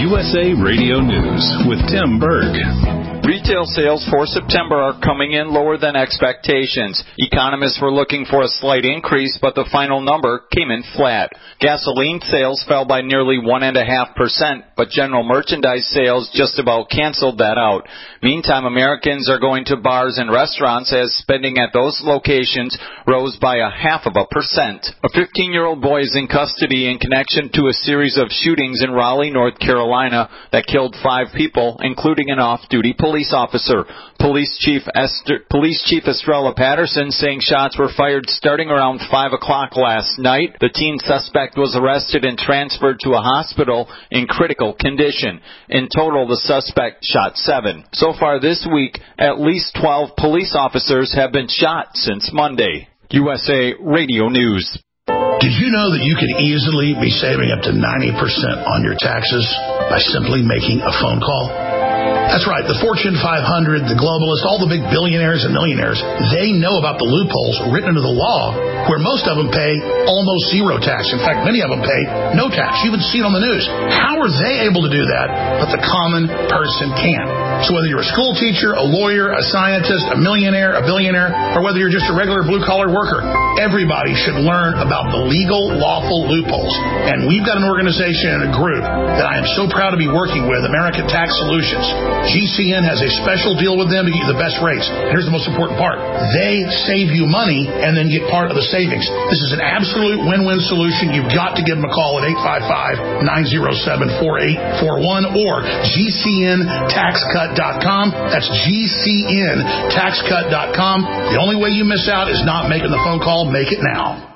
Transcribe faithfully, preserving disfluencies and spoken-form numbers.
U S A Radio News with Tim Berg. Retail sales for September are coming in lower than expectations. Economists were looking for a slight increase, but the final number came in flat. Gasoline sales fell by nearly one point five percent, but general merchandise sales just about canceled that out. Meantime, Americans are going to bars and restaurants as spending at those locations rose by a half of a percent. A fifteen-year-old boy is in custody in connection to a series of shootings in Raleigh, North Carolina that killed five people, including an off-duty police officer. Police Chief Esther, Police Chief Estrella Patterson saying shots were fired starting around five o'clock last night. The teen suspect was arrested and transferred to a hospital in critical condition. In total, the suspect shot seven. So far this week, at least twelve police officers have been shot since Monday. U S A Radio News. Did you know that you could easily be saving up to ninety percent on your taxes by simply making a phone call? That's right. The Fortune five hundred, the globalists, all the big billionaires and millionaires, they know about the loopholes written into the law where most of them pay almost zero tax. In fact, many of them pay no tax. You would see it on the news. How are they able to do that, but the common person can't? So whether you're a school teacher, a lawyer, a scientist, a millionaire, a billionaire, or whether you're just a regular blue-collar worker, everybody should learn about the legal, lawful loopholes. And we've got an organization and a group that I am so proud to be working with, American Tax Solutions. G C N has a special deal with them to get you the best rates. And here's the most important part. They save you money and then get part of the savings. This is an absolute win-win solution. You've got to give them a call at eight five five, nine oh seven, four eight four one or G C N tax cut dot com. That's G C N tax cut dot com. The only way you miss out is not making the phone call. Make it now.